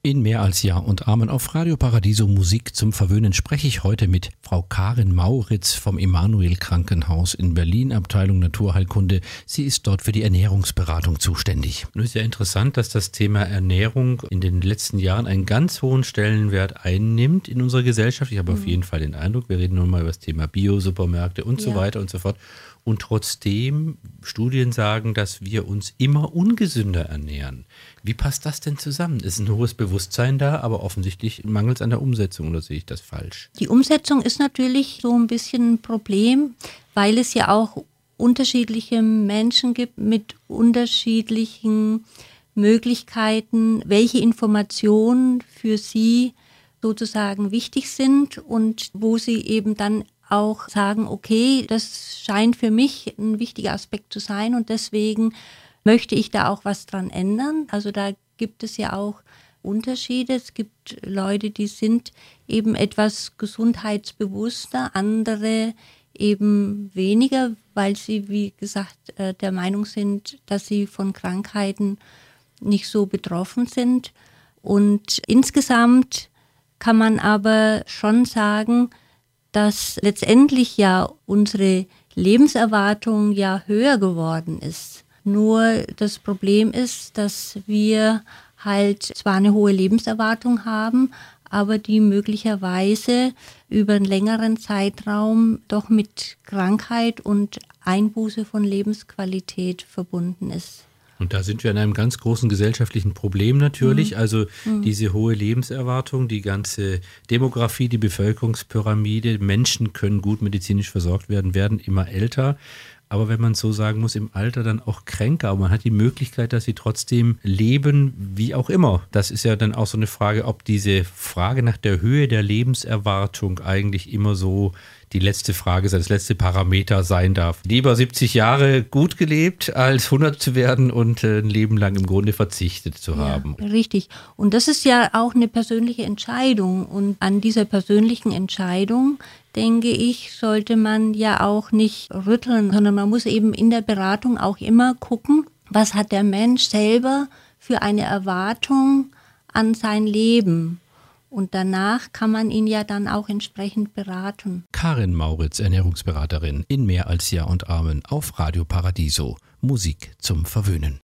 In mehr als Jahr und Amen auf Radio Paradiso Musik zum Verwöhnen spreche ich heute mit Frau Karin Mauritz vom Emanuel Krankenhaus in Berlin, Abteilung Naturheilkunde. Sie ist dort für die Ernährungsberatung zuständig. Nun ist ja interessant, dass das Thema Ernährung in den letzten Jahren einen ganz hohen Stellenwert einnimmt in unserer Gesellschaft. Ich habe auf jeden Fall den Eindruck, wir reden nun mal über das Thema Bio-Supermärkte und so weiter und so fort. Und trotzdem, Studien sagen, dass wir uns immer ungesünder ernähren. Wie passt das denn zusammen? Es ist ein hohes Bewusstsein da, aber offensichtlich mangelt es an der Umsetzung, oder sehe ich das falsch? Die Umsetzung ist natürlich so ein bisschen ein Problem, weil es ja auch unterschiedliche Menschen gibt mit unterschiedlichen Möglichkeiten, welche Informationen für sie sozusagen wichtig sind und wo sie eben dann auch sagen, okay, das scheint für mich ein wichtiger Aspekt zu sein und deswegen möchte ich da auch was dran ändern. Also da gibt es ja auch Unterschiede. Es gibt Leute, die sind eben etwas gesundheitsbewusster, andere eben weniger, weil sie, wie gesagt, der Meinung sind, dass sie von Krankheiten nicht so betroffen sind. Und insgesamt kann man aber schon sagen, dass letztendlich ja unsere Lebenserwartung ja höher geworden ist. Nur das Problem ist, dass wir halt zwar eine hohe Lebenserwartung haben, aber die möglicherweise über einen längeren Zeitraum doch mit Krankheit und Einbuße von Lebensqualität verbunden ist. Und da sind wir an einem ganz großen gesellschaftlichen Problem natürlich. Also diese hohe Lebenserwartung, die ganze Demografie, die Bevölkerungspyramide, Menschen können gut medizinisch versorgt werden, werden immer älter. Aber wenn man so sagen muss, im Alter dann auch kränker. Aber man hat die Möglichkeit, dass sie trotzdem leben, wie auch immer. Das ist ja dann auch so eine Frage, ob diese Frage nach der Höhe der Lebenserwartung eigentlich immer so die letzte Frage, das letzte Parameter sein darf. Lieber 70 Jahre gut gelebt, als 100 zu werden und ein Leben lang im Grunde verzichtet zu haben. Ja, richtig. Und das ist ja auch eine persönliche Entscheidung. Und an dieser persönlichen Entscheidung, denke ich, sollte man ja auch nicht rütteln, sondern man muss eben in der Beratung auch immer gucken, was hat der Mensch selber für eine Erwartung an sein Leben. Und danach kann man ihn ja dann auch entsprechend beraten. Karin Mauritz, Ernährungsberaterin in Mehr als Jahr und Amen auf Radio Paradiso. Musik zum Verwöhnen.